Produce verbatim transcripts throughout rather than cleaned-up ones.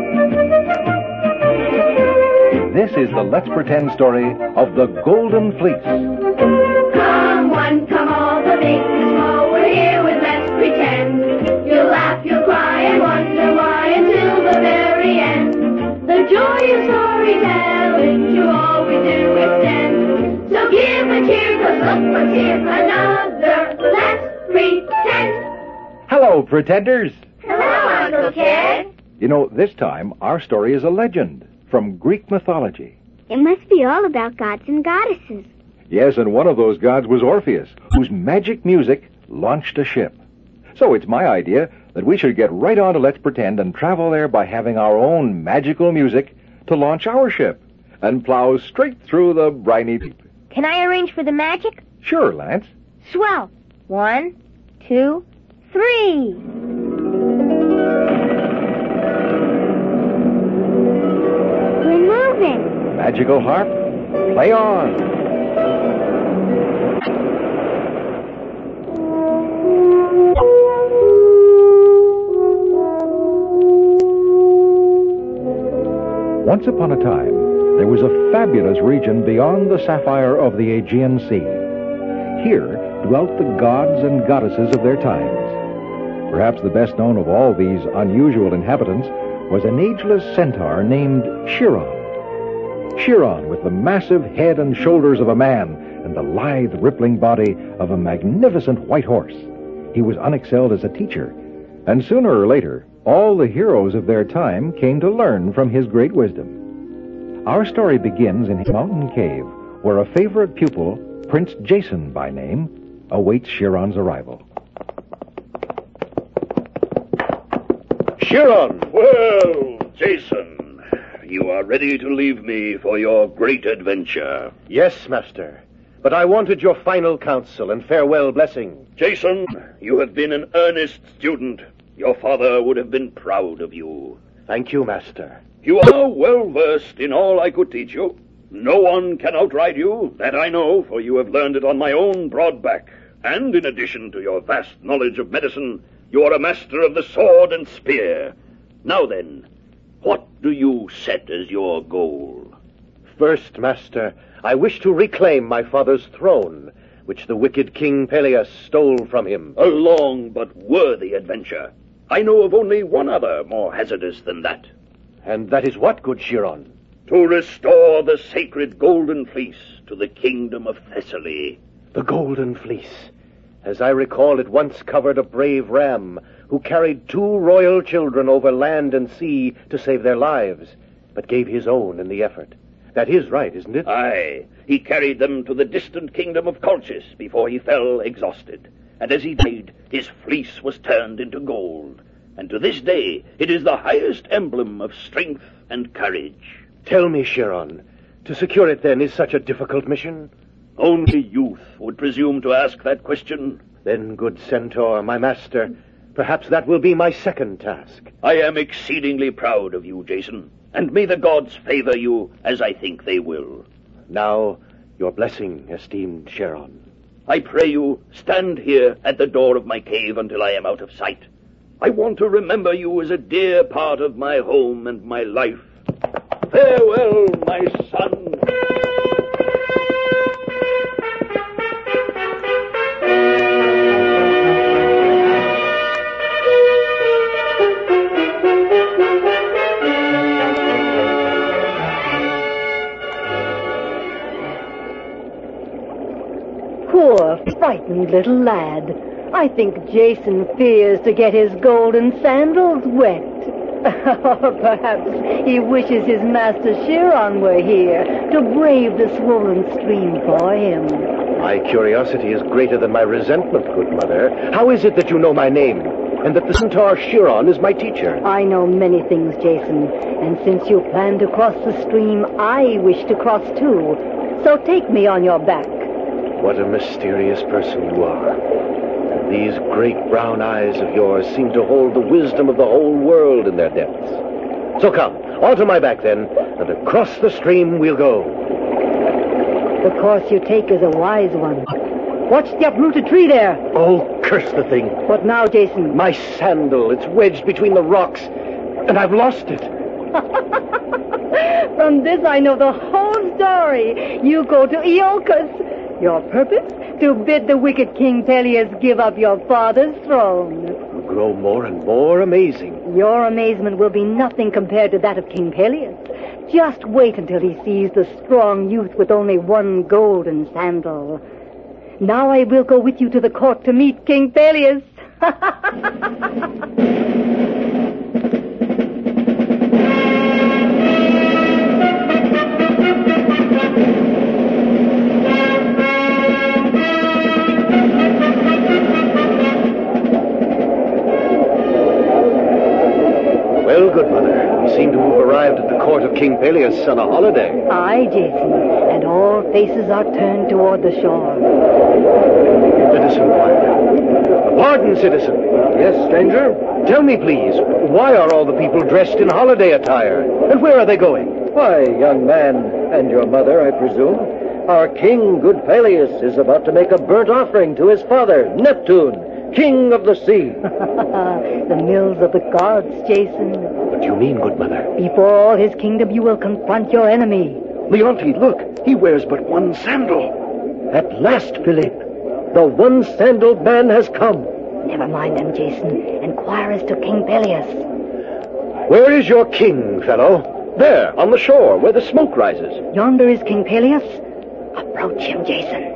This is the Let's Pretend story of the Golden Fleece. Come one, come all, the big and small, we're here with Let's Pretend. You'll laugh, you'll cry, and wonder why until the very end. The joy of storytelling to all we do extend. So give a cheer, 'cause look what's here, another Let's Pretend. Hello, pretenders. Hello, Uncle Ted. You know, this time our story is a legend from Greek mythology. It must be all about gods and goddesses. Yes, and one of those gods was Orpheus, whose magic music launched a ship. So it's my idea that we should get right on to Let's Pretend and travel there by having our own magical music to launch our ship and plow straight through the briny deep. Can I arrange for the magic? Sure, Lance. Swell. One, two, three. We're moving. Magical harp, play on. Once upon a time, there was a fabulous region beyond the sapphire of the Aegean Sea. Here dwelt the gods and goddesses of their times. Perhaps the best known of all these unusual inhabitants was an ageless centaur named Chiron. Chiron, with the massive head and shoulders of a man and the lithe, rippling body of a magnificent white horse. He was unexcelled as a teacher, and sooner or later, all the heroes of their time came to learn from his great wisdom. Our story begins in a mountain cave where a favorite pupil, Prince Jason by name, awaits Chiron's arrival. Chiron! Well, Jason, you are ready to leave me for your great adventure. Yes, Master. But I wanted your final counsel and farewell blessing. Jason, you have been an earnest student. Your father would have been proud of you. Thank you, Master. You are well versed in all I could teach you. No one can outride you, that I know, for you have learned it on my own broad back. And in addition to your vast knowledge of medicine, you are a master of the sword and spear. Now then, what do you set as your goal? First, Master, I wish to reclaim my father's throne, which the wicked King Peleus stole from him. A long but worthy adventure. I know of only one other more hazardous than that. And that is what, good Chiron? To restore the sacred Golden Fleece to the kingdom of Thessaly. The Golden Fleece. As I recall, it once covered a brave ram who carried two royal children over land and sea to save their lives, but gave his own in the effort. That is right, isn't it? Aye. He carried them to the distant kingdom of Colchis before he fell exhausted. And as he died, his fleece was turned into gold. And to this day, it is the highest emblem of strength and courage. Tell me, Chiron, to secure it then is such a difficult mission? Only youth would presume to ask that question. Then, good centaur, my master, perhaps that will be my second task. I am exceedingly proud of you, Jason, and may the gods favor you as I think they will. Now, your blessing, esteemed Chiron. I pray you, stand here at the door of my cave until I am out of sight. I want to remember you as a dear part of my home and my life. Farewell, my son. Poor, frightened little lad. I think Jason fears to get his golden sandals wet. Or perhaps he wishes his master Chiron were here to brave the swollen stream for him. My curiosity is greater than my resentment, good mother. How is it that you know my name, and that the centaur Chiron is my teacher? I know many things, Jason, and since you plan to cross the stream, I wish to cross too. So take me on your back. What a mysterious person you are. These great brown eyes of yours seem to hold the wisdom of the whole world in their depths. So come, onto my back then, and across the stream we'll go. The course you take is a wise one. Watch the uprooted tree there. Oh, curse the thing. What now, Jason? My sandal, it's wedged between the rocks, and I've lost it. From this I know the whole story. You go to Iolcus. Your purpose? To bid the wicked King Peleus give up your father's throne. You grow more and more amazing. Your amazement will be nothing compared to that of King Peleus. Just wait until he sees the strong youth with only one golden sandal. Now I will go with you to the court to meet King Peleus. Well, good mother, we seem to have arrived at the court of King Peleus on a holiday. Aye, Jason, and all faces are turned toward the shore. Citizen Wilder. Pardon, citizen. Yes, stranger? Tell me, please, why are all the people dressed in holiday attire? And where are they going? Why, young man, and your mother, I presume, our king, good Peleus, is about to make a burnt offering to his father, Neptune, king of the sea. The mills of the gods, Jason. What do you mean, good mother? Before all his kingdom, you will confront your enemy. Leonti, look, he wears but one sandal. At last, Philippe, the one-sandaled man has come. Never mind them, Jason. Inquire as to King Peleus. Where is your king, fellow? There, on the shore, where the smoke rises. Yonder is King Peleus. Approach him, Jason.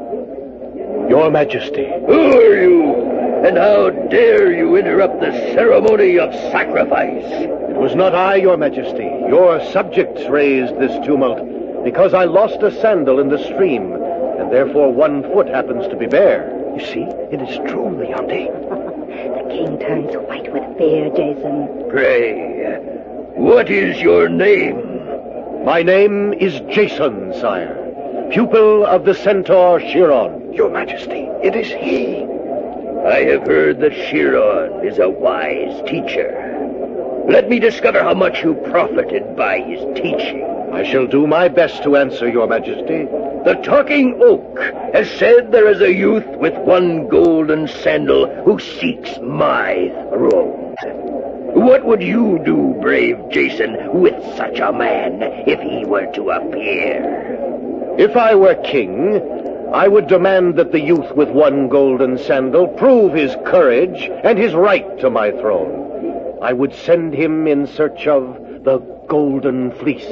Your Majesty. Who are you? And how dare you interrupt the ceremony of sacrifice? It was not I, Your Majesty. Your subjects raised this tumult because I lost a sandal in the stream, and therefore one foot happens to be bare. You see, it is true, Leonti. The king turns white with fear, Jason. Pray, what is your name? My name is Jason, sire, pupil of the centaur Chiron. Your Majesty, it is he. I have heard that Chiron is a wise teacher. Let me discover how much you profited by his teaching. I shall do my best to answer, Your Majesty. The Talking Oak has said there is a youth with one golden sandal who seeks my throne. What would you do, brave Jason, with such a man if he were to appear? If I were king, I would demand that the youth with one golden sandal prove his courage and his right to my throne. I would send him in search of the Golden Fleece.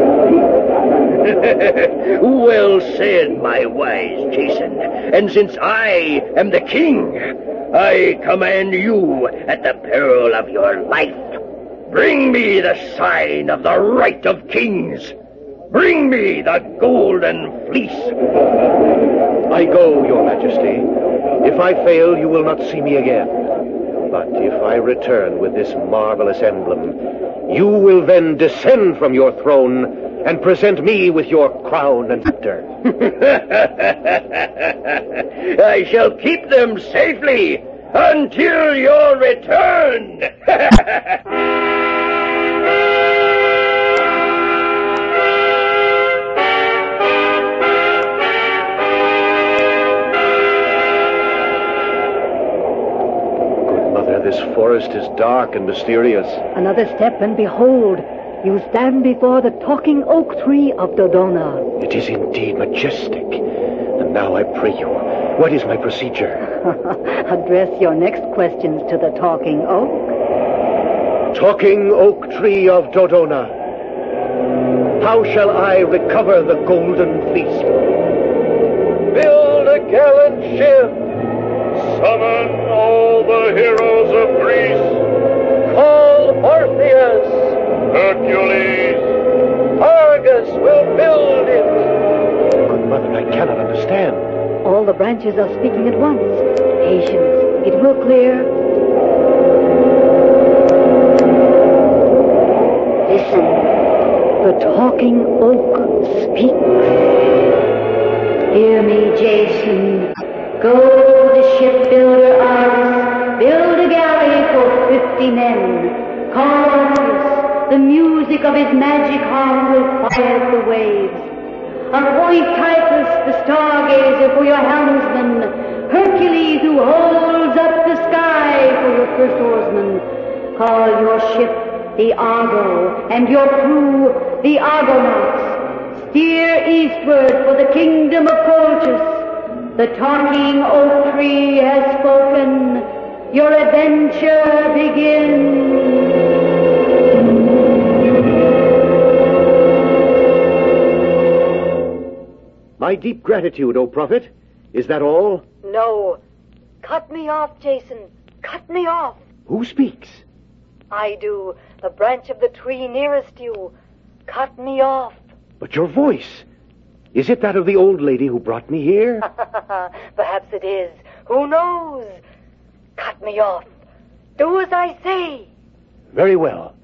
Well said, my wise Jason. And since I am the king, I command you at the peril of your life. Bring me the sign of the right of kings. Bring me the Golden Fleece. I go, Your Majesty. If I fail, you will not see me again. But if I return with this marvelous emblem, you will then descend from your throne and present me with your crown and scepter. I shall keep them safely until your return. This forest is dark and mysterious. Another step, and behold, you stand before the talking oak tree of Dodona. It is indeed majestic. And now I pray you, what is my procedure? Address your next questions to the talking oak. Talking oak tree of Dodona, how shall I recover the Golden Fleece? Build a gallant ship. Summon all the heroes of Greece. Call Orpheus. Hercules. Argus will build it. Good mother, I cannot understand. All the branches are speaking at once. Patience. It will clear. Listen. The talking oak speaks. Hear me, Jason. Go to the shipbuilder Argus, build a galley for fifty men. Call Orpheus, the music of his magic horn will quiet the waves. Appoint Titus, the stargazer, for your helmsman. Hercules, who holds up the sky, for your first oarsman. Call your ship the Argo, and your crew, the Argonauts, steer eastward for the kingdom of Colchis. The talking oak tree has spoken. Your adventure begins. My deep gratitude, O prophet. Is that all? No. Cut me off, Jason. Cut me off. Who speaks? I do. The branch of the tree nearest you. Cut me off. But your voice. Is it that of the old lady who brought me here? Perhaps it is. Who knows? Cut me off. Do as I say. Very well.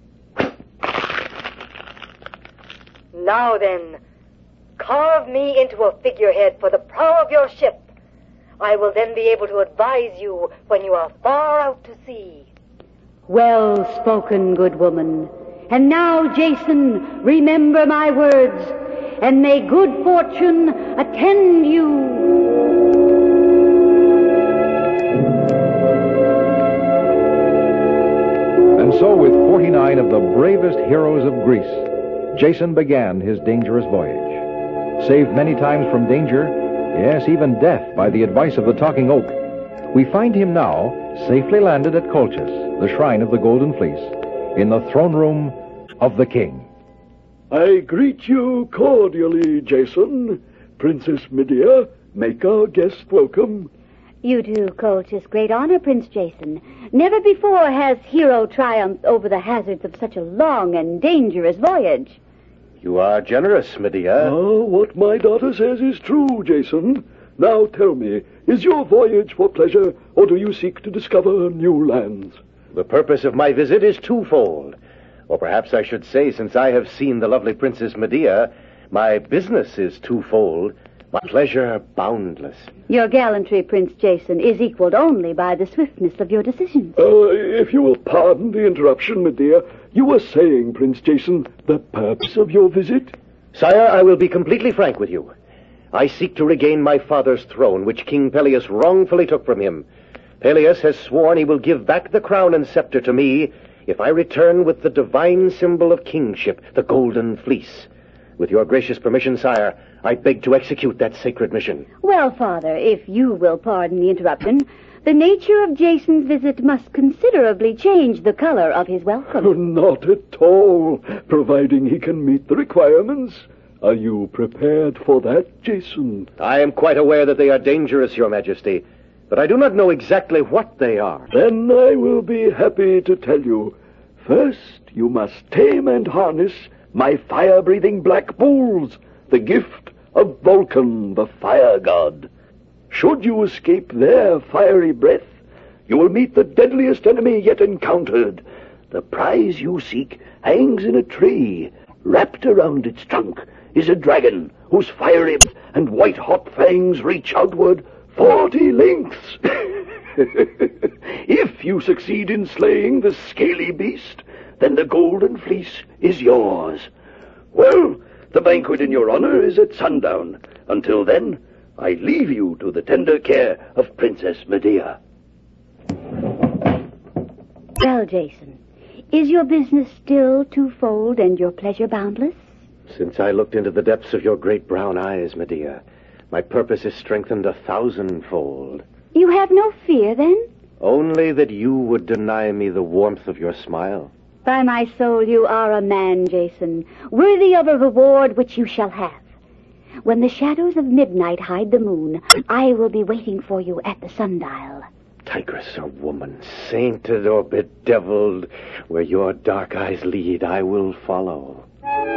Now then, carve me into a figurehead for the prow of your ship. I will then be able to advise you when you are far out to sea. Well spoken, good woman. And now, Jason, remember my words, and may good fortune attend you. And so, with forty-nine of the bravest heroes of Greece, Jason began his dangerous voyage. Saved many times from danger, yes, even death, by the advice of the talking oak, we find him now safely landed at Colchis, the shrine of the Golden Fleece, in the throne room of the king. I greet you cordially, Jason. Princess Medea, make our guest welcome. You do, Colchis. Great honor, Prince Jason. Never before has hero triumphed over the hazards of such a long and dangerous voyage. You are generous, Medea. Oh, what my daughter says is true, Jason. Now tell me, is your voyage for pleasure, or do you seek to discover new lands? The purpose of my visit is twofold. Or perhaps I should say, since I have seen the lovely Princess Medea, my business is twofold, my pleasure boundless. Your gallantry, Prince Jason, is equaled only by the swiftness of your decisions. Uh, if you will pardon the interruption, Medea, you were saying, Prince Jason, the purpose of your visit? Sire, I will be completely frank with you. I seek to regain my father's throne, which King Peleus wrongfully took from him. Peleus has sworn he will give back the crown and scepter to me if I return with the divine symbol of kingship, the Golden Fleece. With your gracious permission, sire, I beg to execute that sacred mission. Well, Father, if you will pardon the interruption, the nature of Jason's visit must considerably change the color of his welcome. Oh, not at all, providing he can meet the requirements. Are you prepared for that, Jason? I am quite aware that they are dangerous, Your Majesty, but I do not know exactly what they are. Then I will be happy to tell you. First, you must tame and harness my fire-breathing black bulls, the gift of Vulcan, the fire god. Should you escape their fiery breath, you will meet the deadliest enemy yet encountered. The prize you seek hangs in a tree. Wrapped around its trunk is a dragon whose fiery and white-hot fangs reach outward forty lengths. If you succeed in slaying the scaly beast, then the Golden Fleece is yours. Well, the banquet in your honor is at sundown. Until then, I leave you to the tender care of Princess Medea. Well, Jason, is your business still twofold and your pleasure boundless? Since I looked into the depths of your great brown eyes, Medea, my purpose is strengthened a thousandfold. You have no fear, then? Only that you would deny me the warmth of your smile. By my soul, you are a man, Jason, worthy of a reward which you shall have. When the shadows of midnight hide the moon, I will be waiting for you at the sundial. Tigress or woman, sainted or bedeviled, where your dark eyes lead, I will follow.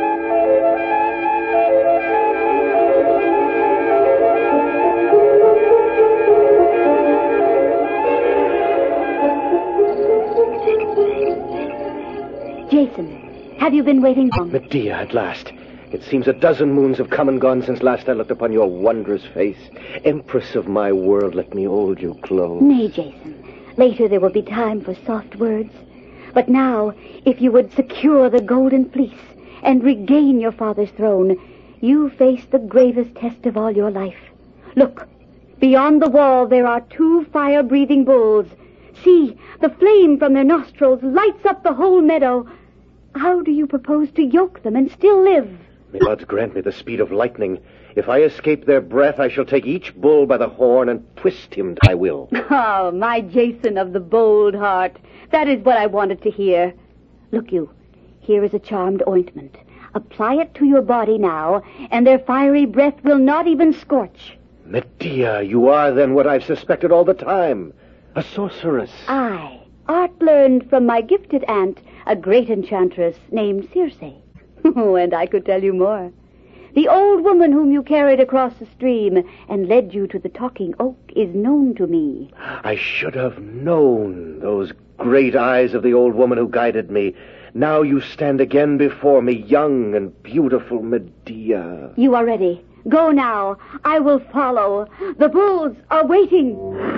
Jason, have you been waiting long? Medea, at last. It seems a dozen moons have come and gone since last I looked upon your wondrous face. Empress of my world, let me hold you close. Nay, Jason. Later there will be time for soft words. But now, if you would secure the Golden Fleece and regain your father's throne, you face the gravest test of all your life. Look, beyond the wall there are two fire-breathing bulls, See, the flame from their nostrils lights up the whole meadow. How do you propose to yoke them and still live? May gods grant me the speed of lightning. If I escape their breath, I shall take each bull by the horn and twist him to my will. Oh, my Jason of the bold heart. That is what I wanted to hear. Look you, here is a charmed ointment. Apply it to your body now, and their fiery breath will not even scorch. Medea, you are then what I've suspected all the time. A sorceress. Aye, art learned from my gifted aunt, a great enchantress named Circe. Oh, and I could tell you more. The old woman whom you carried across the stream and led you to the talking oak is known to me. I should have known those great eyes of the old woman who guided me. Now you stand again before me, young and beautiful Medea. You are ready. Go now. I will follow. The bulls are waiting.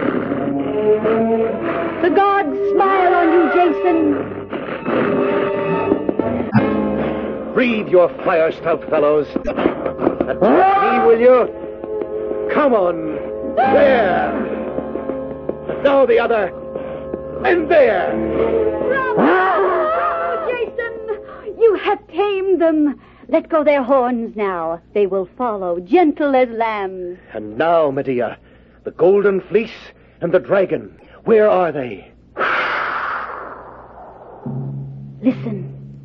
The gods smile on you, Jason. Breathe your fire, stout fellows. Attack me, will you? Come on. There. And now the other. And there. Bravo, Jason. You have tamed them. Let go their horns now. They will follow, gentle as lambs. And now, Medea, the golden fleece and the dragon. Where are they? Listen.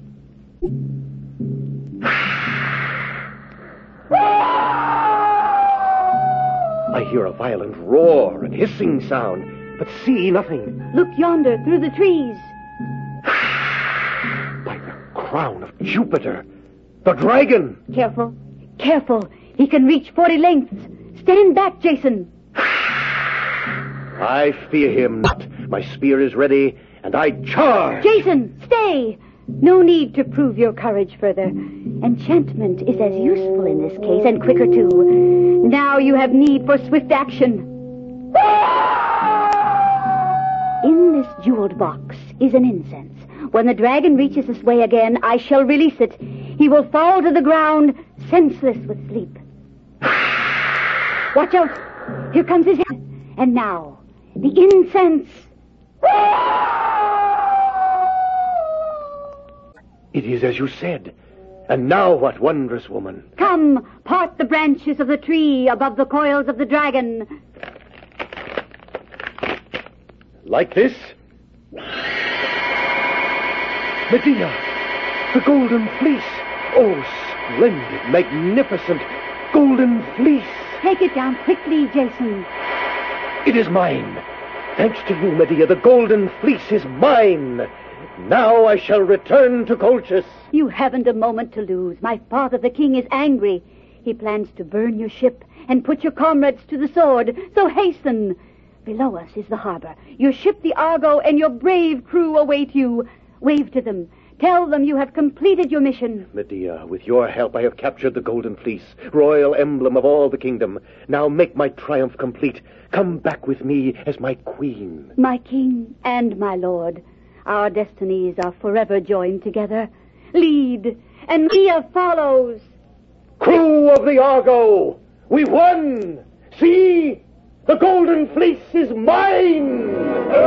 I hear a violent roar and hissing sound, but see nothing. Look yonder, through the trees. By the crown of Jupiter, the dragon! Careful, careful. He can reach forty lengths. Stand back, Jason. I fear him not. My spear is ready, and I charge. Jason, stay. No need to prove your courage further. Enchantment is as useful in this case, and quicker too. Now you have need for swift action. In this jeweled box is an incense. When the dragon reaches this way again, I shall release it. He will fall to the ground, senseless with sleep. Watch out. Here comes his head. And now, the incense. It is as you said. And now what, wondrous woman? Come, part the branches of the tree above the coils of the dragon. Like this? Medea, the golden fleece. Oh, splendid, magnificent, golden fleece. Take it down quickly, Jason. It is mine. Thanks to you, Medea, the golden fleece is mine. Now I shall return to Colchis. You haven't a moment to lose. My father, the king, is angry. He plans to burn your ship and put your comrades to the sword. So hasten. Below us is the harbor. Your ship, the Argo, and your brave crew await you. Wave to them. Tell them you have completed your mission. Medea, with your help I have captured the golden fleece, royal emblem of all the kingdom. Now make my triumph complete. Come back with me as my queen. My king and my lord. Our destinies are forever joined together. Lead, and Medea follows. Crew of the Argo, we've won! See, the golden fleece is mine!